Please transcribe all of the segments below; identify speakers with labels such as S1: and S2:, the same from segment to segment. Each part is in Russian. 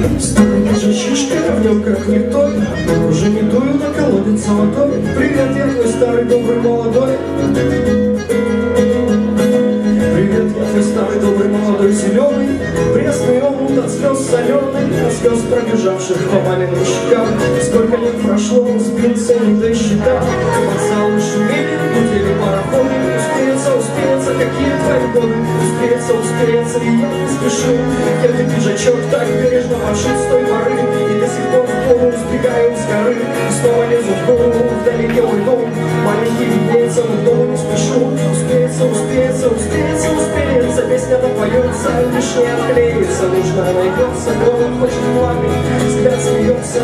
S1: Старый жачишка, в нем как никто, уже не дую на колодец золотой. Привет, я твой старый добрый молодой. Привет, я твой старый добрый молодой зеленый. Пресный омут от слез соленый, от слез пробежавших по маминым щекам. Сколько лет прошло, сбился не до счета. Вокзалы шумели, гудели пароходы. Успеется, какие твои годы? Успеется, и я не спешу. Я ты пиджачок так бережно пошит с той поры, и до сих пор в полу сбегаю с горы. Снова лезу в голову, вдали белый дом. Маленький виднеется, но к дому не спешу. Успеется, песня допоется, лишь не отклеится. Нужно найдется, голод хочет пламя, взгляд смеется.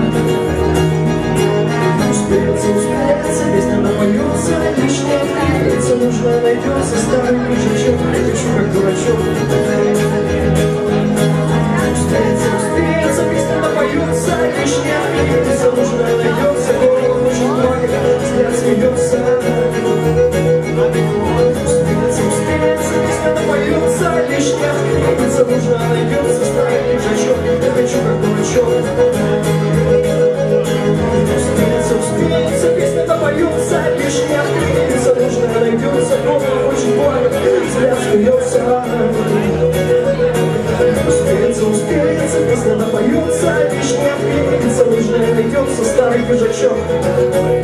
S1: Успеется, песня допоется, лишь не отклеится. Нужно найдется, старый пиджачок, хочу как дурачок. Успеется, песня допоется, лишь не отклеится. Нужно найдется, голод хочет пламя, взгляд смеется. Успеется, песня допоется, лишь не отклеится. Нужно найдется, старый пиджачок, я хочу как дурачок. Успеется, песня допоется, лишь не отклеится. Нужно найдется, голод хочет пламя, взгляд смеется. Успеется, песня допоется, лишь не отклеится. Нужно найдется, старый пиджачок.